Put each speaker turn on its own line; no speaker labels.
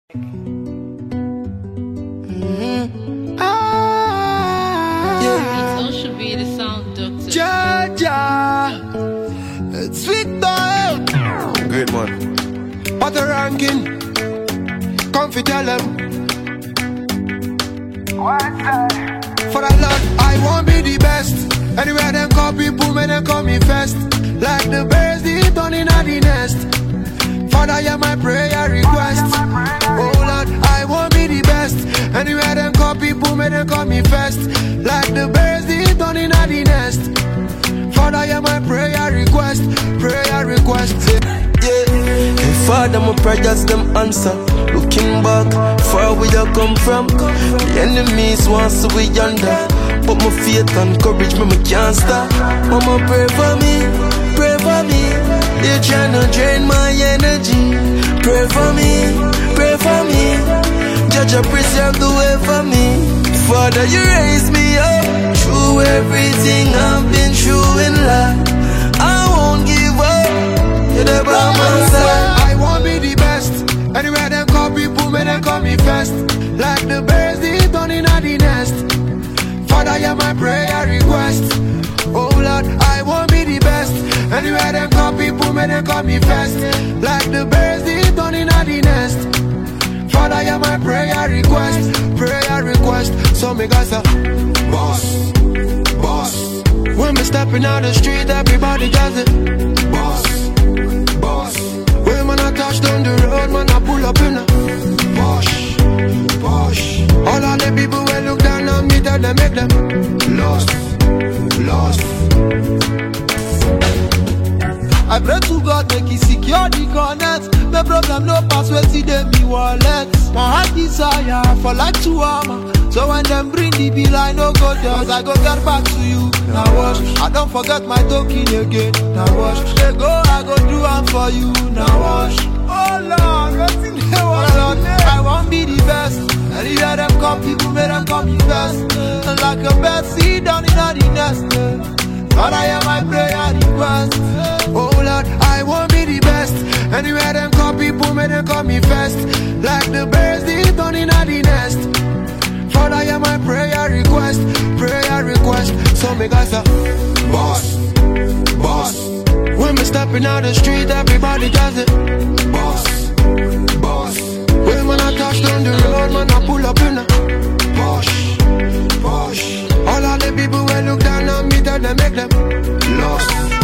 Yeah. Should be the sound doctor.
Jaja, it's Victor.
Great man.
What a ranking. Come fi tell them. For the Lord, I won't be the best. Anywhere them call people, may them call me first. Like the birds, they turn in at the nest. Father, hear my prayer request. Oh Lord, I won't be the best. Anywhere them call people, may them call me first. Like the birds, they turn in at the nest. Father, hear my prayer request. Prayer request.
Yeah. Hey, Father, my prayers them answer. Looking back, far where you come from. The enemies want to be yonder, but my faith and courage me can't stop. Mama, pray for me, pray for me. They tryna drain my energy. Pray for me, pray for me. Judge, preserve the way for me. Father, you raise me up through everything I've been through in life. I won't give up. You're the by my side.
I won't be the best. Anywhere them call people, may them call me first. Like the birds, they turn in at the nest. Father, hear my prayer request. Oh Lord, I won't be the best. Anywhere them call people, may them call me first. Like the birds, they turn in at the nest. Father, hear my prayer request. Prayer request. So me guys say, boss, boss. When me stepping out the street, everybody does it. Boss, boss. When man I touch down the road, man I pull up in a Posh, Posh. All of the people will look down on me, tell them make them lost, lost.
I pray to God make he secure the connect. The problem no pass where see them me wallet. My heart desire for like to armor. So when them bring the bill I no go there. Cause I go get back to you. Now wash, I don't forget my token again. Now wash, they go I go do am for you. Now wash. Oh Lord, I won't be the best. And if them come people, may them come the best. And like a bird, sit down in the nest. Lord, I hear my prayer request.
Oh Lord, I won't be the best. Anywhere them call people, may them call me first. Like the birds, they turn in at the nest. Father, hear my prayer request. Prayer request. So me guys say, boss, boss. When me stepping out the street, everybody does it. Boss, boss. When man I touch down the road, man I pull up in a Posh, Posh. All of the people will look down on me, tell them make them lost.